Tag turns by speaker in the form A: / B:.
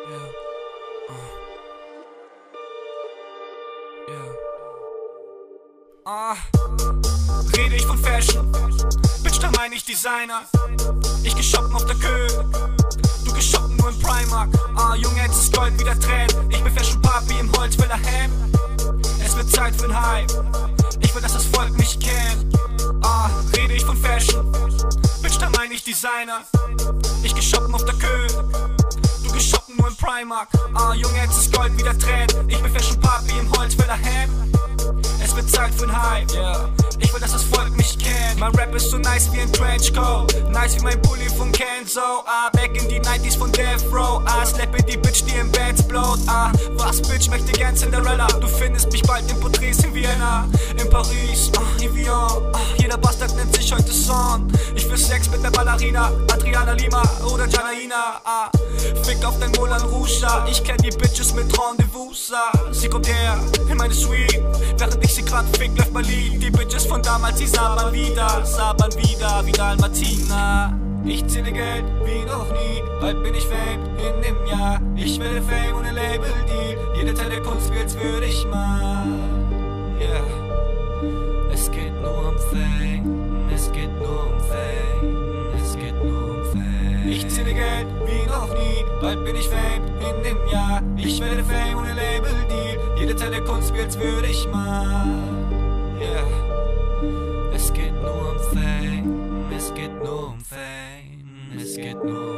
A: Yeah. Rede ich von Fashion, Bitch, da mein ich Designer. Ich geh shoppen auf der Kö, du gehst shoppen nur im Primark. Junge, jetzt ist Gold wieder Tränen. Ich bin Fashion Papi im Holzfäller Hemd. Es wird Zeit für 'n Hype, ich will, dass das Volk mich kennt. Rede ich von Fashion, Bitch, da mein ich Designer. Ich geh shoppen auf der Kö, du gehst shoppen nur im Primark. Junge, jetzt ist Gold wieder Tränen. Ich bin Fashion Papi im Holzfäller Hemd. Es wird Zeit für 'n Hype, yeah. Ich will, dass das Volk mich kennt. Mein Rap ist so nice wie ein Trenchcoat, nice wie mein Pulli von Kenzo. Back in die 90s von Death Row. Slappe die Bitch, die im Bett blowt. Was, Bitch, möchte gern Cinderella. Du findest mich bald in Porträts in Vienna, in Paris, in Vion. Jeder Bastard nennt sich heute Son. Ich will Sex mit der Ballerina, Adriana Lima oder Janaina. Fick auf dein Moulin Rouge. Ich kenn die Bitches mit Rendezvous. Sie kommt her in meine Suite, während ich sie grad fick, läuft mein Lied. Die Bitches von damals, sie sabern wieder, Vidal Martina. Ich zähle Geld wie noch nie, bald bin ich Fame in dem Jahr. Ich werde Fame ohne Label-Deal, jede Teil der Kunst will's würde ich mal. Yeah. Es geht nur um Fame, es geht nur um Fame, es geht nur um Fame. Ich zähle Geld wie noch nie, bald bin ich Fame in dem Jahr. Ich werde Fame ohne Label-Deal, jede Teil der Kunst will's würde ich mal. Yeah. Es geht nur um Fame, es geht nur um Fame, es geht nur um